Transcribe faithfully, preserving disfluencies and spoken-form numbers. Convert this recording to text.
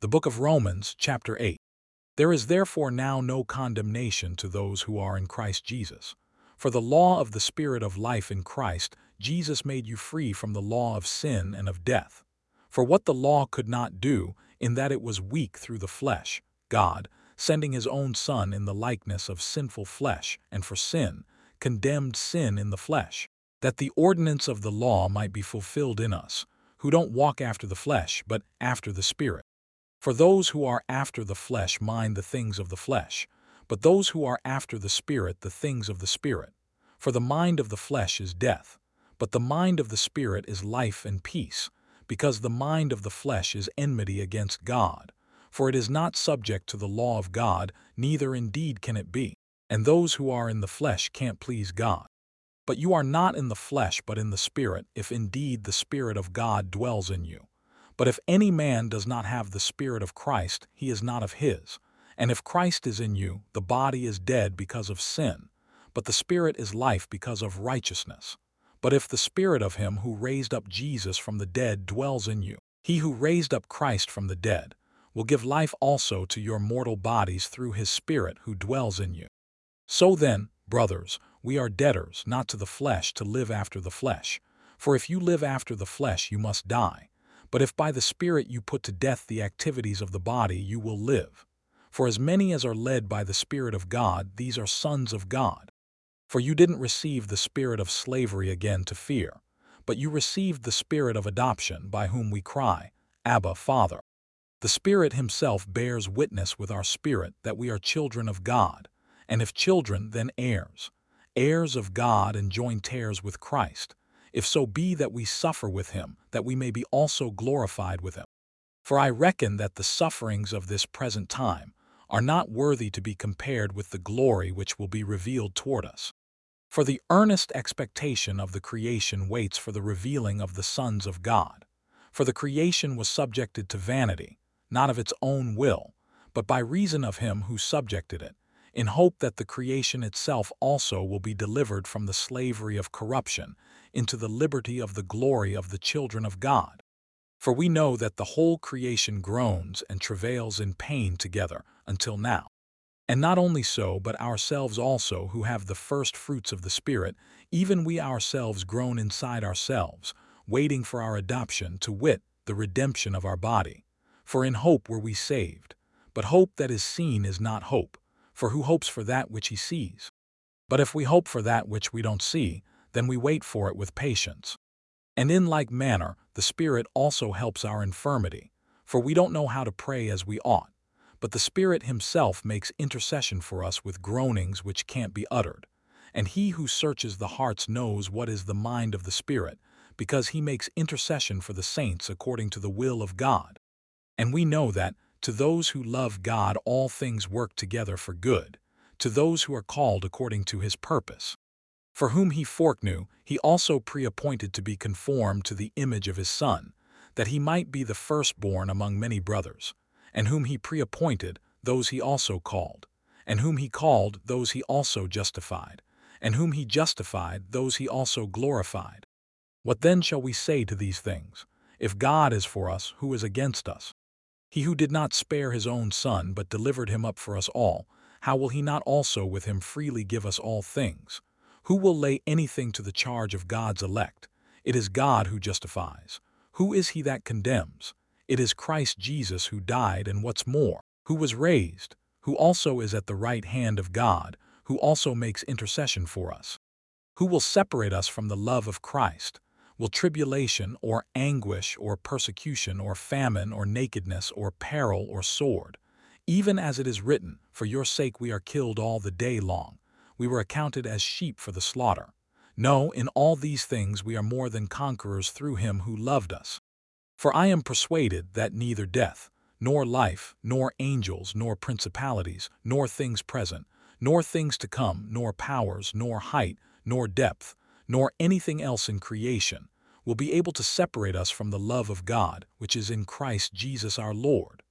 The book of Romans, chapter eight. There is therefore now no condemnation to those who are in Christ Jesus. For the law of the Spirit of life in Christ Jesus made you free from the law of sin and of death. For what the law could not do, in that it was weak through the flesh, God, sending his own Son in the likeness of sinful flesh, and for sin, condemned sin in the flesh, that the ordinance of the law might be fulfilled in us, who don't walk after the flesh, but after the Spirit. For those who are after the flesh mind the things of the flesh, but those who are after the Spirit the things of the Spirit. For the mind of the flesh is death, but the mind of the Spirit is life and peace, because the mind of the flesh is enmity against God, for it is not subject to the law of God, neither indeed can it be. And those who are in the flesh can't please God. But you are not in the flesh but in the Spirit, if indeed the Spirit of God dwells in you. But if any man does not have the Spirit of Christ, he is not of his. And if Christ is in you, the body is dead because of sin, but the Spirit is life because of righteousness. But if the Spirit of him who raised up Jesus from the dead dwells in you, he who raised up Christ from the dead will give life also to your mortal bodies through his Spirit who dwells in you. So then, brothers, we are debtors not to the flesh to live after the flesh. For if you live after the flesh, you must die. But if by the Spirit you put to death the activities of the body, you will live. For as many as are led by the Spirit of God, these are sons of God. For you didn't receive the spirit of slavery again to fear, but you received the Spirit of adoption, by whom we cry, Abba, Father. The Spirit himself bears witness with our spirit that we are children of God, and if children, then heirs, heirs of God and joint heirs with Christ, if so be that we suffer with him, that we may be also glorified with him. For I reckon that the sufferings of this present time are not worthy to be compared with the glory which will be revealed toward us. For the earnest expectation of the creation waits for the revealing of the sons of God. For the creation was subjected to vanity, not of its own will, but by reason of him who subjected it, in hope that the creation itself also will be delivered from the slavery of corruption into the liberty of the glory of the children of God. For we know that the whole creation groans and travails in pain together until now. And not only so, but ourselves also, who have the first fruits of the Spirit, even we ourselves groan inside ourselves, waiting for our adoption, to wit, the redemption of our body. For in hope were we saved. But hope that is seen is not hope. For who hopes for that which he sees? But if we hope for that which we don't see, then we wait for it with patience. And in like manner, the Spirit also helps our infirmity, for we don't know how to pray as we ought. But the Spirit himself makes intercession for us with groanings which can't be uttered. And he who searches the hearts knows what is the mind of the Spirit, because he makes intercession for the saints according to the will of God. And we know that, to those who love God all things work together for good, to those who are called according to his purpose. For whom he foreknew, he also pre-appointed to be conformed to the image of his Son, that he might be the firstborn among many brothers. And whom he pre-appointed, those he also called. And whom he called, those he also justified. And whom he justified, those he also glorified. What then shall we say to these things? If God is for us, who is against us? He who did not spare his own Son, but delivered him up for us all, how will he not also with him freely give us all things? Who will lay anything to the charge of God's elect? It is God who justifies. Who is he that condemns? It is Christ Jesus who died, and what's more, who was raised, who also is at the right hand of God, who also makes intercession for us. Who will separate us from the love of Christ? Will tribulation, or anguish, or persecution, or famine, or nakedness, or peril, or sword? Even as it is written, for your sake we are killed all the day long. We were accounted as sheep for the slaughter. No, in all these things we are more than conquerors through him who loved us. For I am persuaded that neither death, nor life, nor angels, nor principalities, nor things present, nor things to come, nor powers, nor height, nor depth, nor anything else in creation, will be able to separate us from the love of God, which is in Christ Jesus our Lord.